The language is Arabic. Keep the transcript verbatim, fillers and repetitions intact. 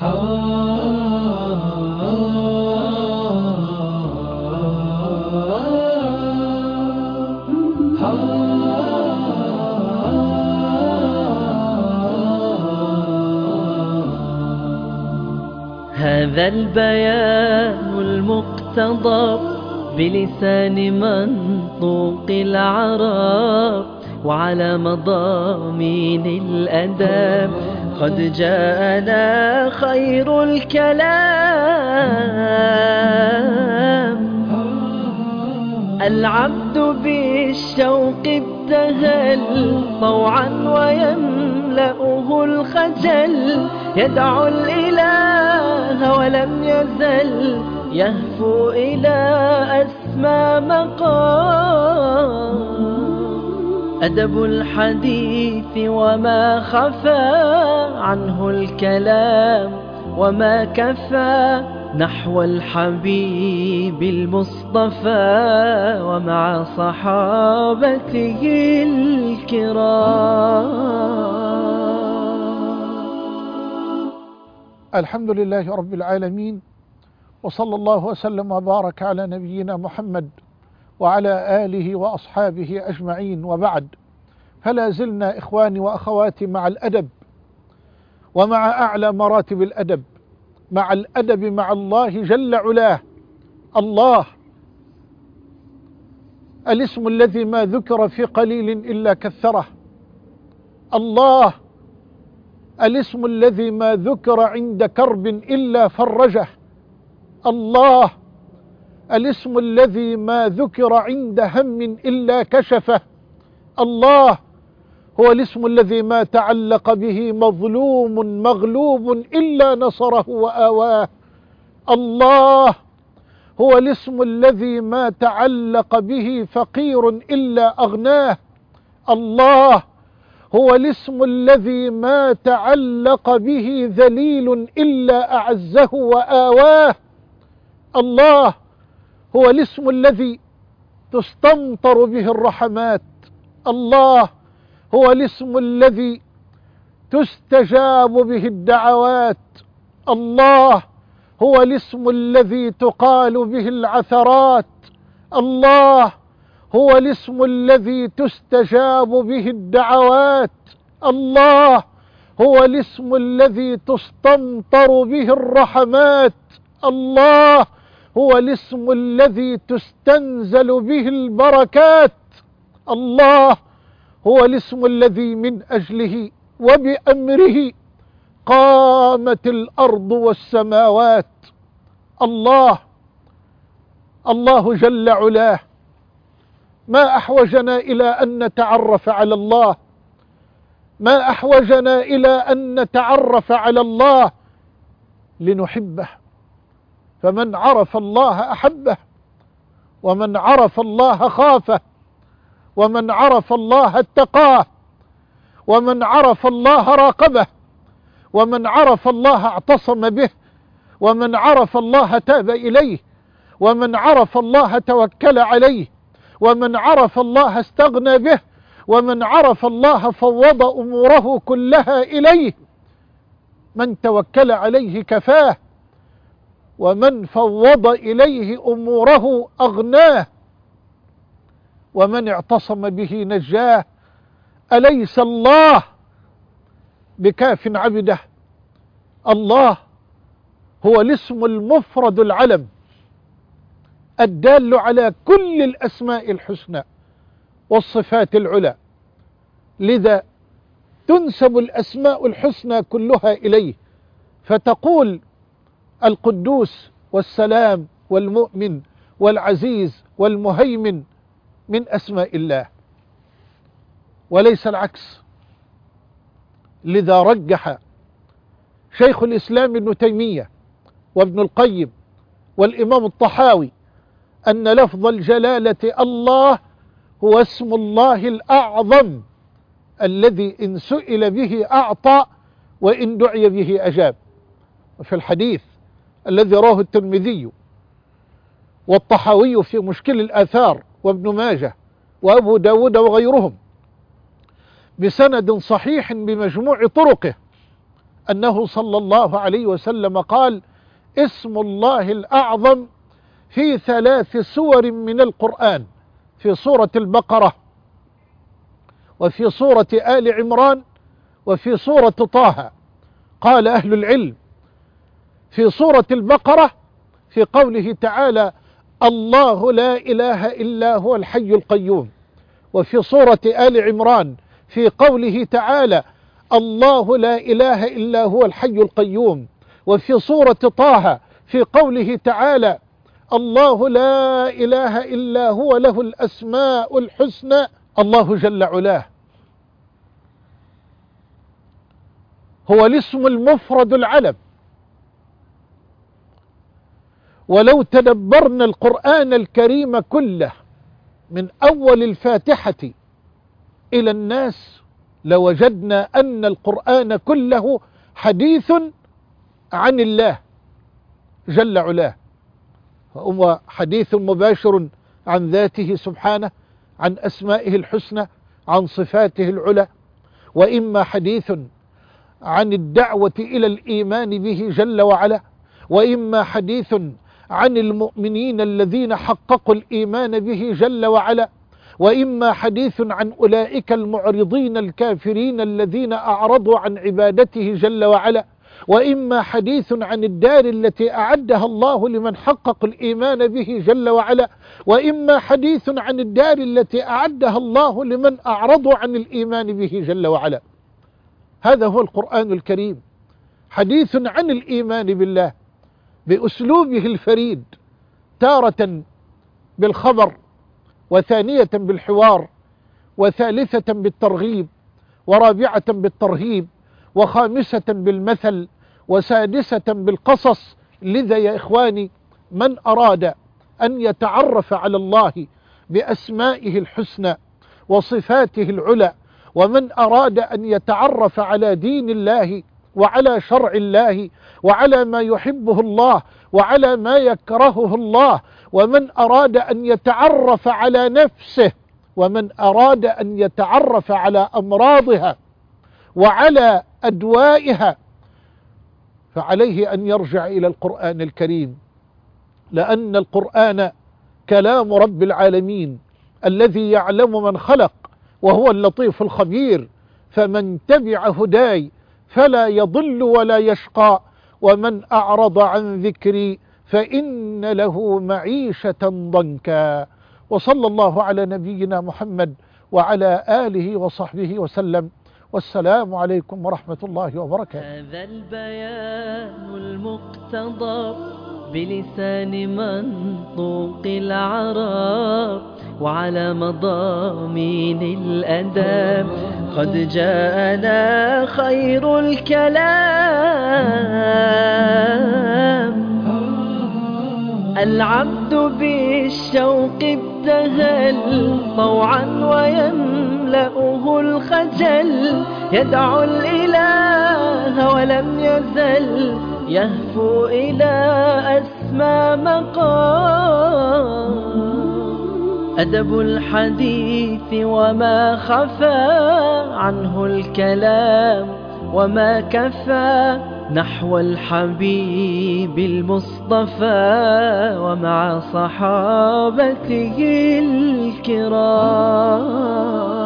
هذا البيان المقتضب بلسان منطوق العرب وعلى مضامين الأدب قد جاءنا خير الكلام. العبد بالشوق ابتهل طوعا ويملأه الخجل، يدعو الإله ولم يزل يهفو إلى أسمى مقام. أدب الحديث وما خفى عنه الكلام وما كفى نحو الحبيب المصطفى ومع صحابته الكرام. الحمد لله رب العالمين، وصلى الله وسلم وبارك على نبينا محمد وعلى آله وأصحابه أجمعين، وبعد. فلا زلنا إخواني وأخواتي مع الأدب ومع أعلى مراتب الأدب، مع الأدب مع الله جل علاه. الله الاسم الذي ما ذكر في قليل إلا كثره. الله الاسم الذي ما ذكر عند كرب إلا فرجه. الله الاسم الذي ما ذكر عند هم إلا كشفه. الله هو الاسم الذي ما تعلق به مظلوم مغلوب إلا نصره وآواه. الله هو الاسم الذي ما تعلق به فقير إلا أغناه. الله هو الاسم الذي ما تعلق به ذليل إلا أعزه وآواه. الله هو الاسم الذي تستمطر به الرحمات. الله هو الاسم الذي تستجاب به الدعوات. الله هو الاسم الذي تقال به العثرات. الله هو الاسم الذي تستجاب به الدعوات. الله هو الاسم الذي تستمطر به الرحمات. الله هو الاسم الذي تستنزل به البركات. الله هو الاسم الذي من أجله وبأمره قامت الأرض والسماوات. الله الله جل علاه ما أحوجنا إلى أن نتعرف على الله، ما أحوجنا إلى أن نتعرف على الله لنحبه. فمن عرف الله أحبه، ومن عرف الله خافه، ومن عرف الله اتقاه، ومن عرف الله راقبه، ومن عرف الله اعتصم به، ومن عرف الله تاب إليه، ومن عرف الله توكل عليه، ومن عرف الله استغنى به، ومن عرف الله فوض أموره كلها إليه. من توكل عليه كفاه، ومن فوض إليه أموره أغناه، ومن اعتصم به نجاه. أليس الله بكاف عبده؟ الله هو الاسم المفرد العلم الدال على كل الأسماء الحسنى والصفات العلى، لذا تنسب الأسماء الحسنى كلها إليه، فتقول القدوس والسلام والمؤمن والعزيز والمهيمن من أسماء الله، وليس العكس. لذا رجح شيخ الإسلام ابن تيمية وابن القيم والإمام الطحاوي أن لفظ الجلالة الله هو اسم الله الأعظم الذي إن سئل به أعطى وإن دعي به أجاب. وفي الحديث الذي رواه الترمذي والطحاوي في مشكل الآثار وابن ماجه وأبو داود وغيرهم بسند صحيح بمجموع طرقه أنه صلى الله عليه وسلم قال: اسم الله الأعظم في ثلاث سور من القرآن، في سورة البقرة، وفي سورة آل عمران، وفي سورة طه. قال أهل العلم: في سورة البقرة في قوله تعالى: الله لا إله إلا هو الحي القيوم. وفي سورة آل عمران في قوله تعالى: الله لا إله إلا هو الحي القيوم. وفي سورة طه في قوله تعالى: الله لا إله إلا هو له الأسماء الحسنى. الله جل علاه هو الاسم المفرد العلم. ولو تدبرنا القرآن الكريم كله من أول الفاتحة إلى الناس لوجدنا أن القرآن كله حديث عن الله جل علاه، هو حديث مباشر عن ذاته سبحانه، عن أسمائه الحسنى، عن صفاته العلى، وإما حديث عن الدعوة إلى الإيمان به جل وعلا، وإما حديث عن المؤمنين الذين حققوا الإيمان به جل وعلا، وإما حديث عن أولئك المعرضين الكافرين الذين أعرضوا عن عبادته جل وعلا، وإما حديث عن الدار التي أعدها الله لمن حقق الإيمان به جل وعلا، وإما حديث عن الدار التي أعدها الله لمن أعرضوا عن الإيمان به جل وعلا. هذا هو القرآن الكريم، حديث عن الإيمان بالله بأسلوبه الفريد، تارة بالخبر، وثانية بالحوار، وثالثة بالترغيب، ورابعة بالترهيب، وخامسة بالمثل، وسادسة بالقصص. لذا يا إخواني، من أراد أن يتعرف على الله بأسمائه الحسنى وصفاته العلى، ومن أراد أن يتعرف على دين الله وعلى شرع الله وعلى ما يحبه الله وعلى ما يكرهه الله، ومن أراد أن يتعرف على نفسه، ومن أراد أن يتعرف على أمراضها وعلى أدوائها، فعليه أن يرجع إلى القرآن الكريم، لأن القرآن كلام رب العالمين الذي يعلم من خلق وهو اللطيف الخبير. فمن تبع هداي فلا يضل ولا يشقى، ومن أعرض عن ذكري فإن له معيشة ضنكا. وصلى الله على نبينا محمد وعلى آله وصحبه وسلم، والسلام عليكم ورحمة الله وبركاته. هذا البيان المقتضى بلسان منطوق العرب، وعلى مضامين الأداب قد جاءنا خير الكلام. العبد بالشوق ابتهل طوعا ويملأه الخجل، يدعو الإله ولم يزل يهفو إلى أسمى مقام. أدب الحديث وما خفى عنه الكلام وما كفى، نحو الحبيب المصطفى ومع صحابته الكرام.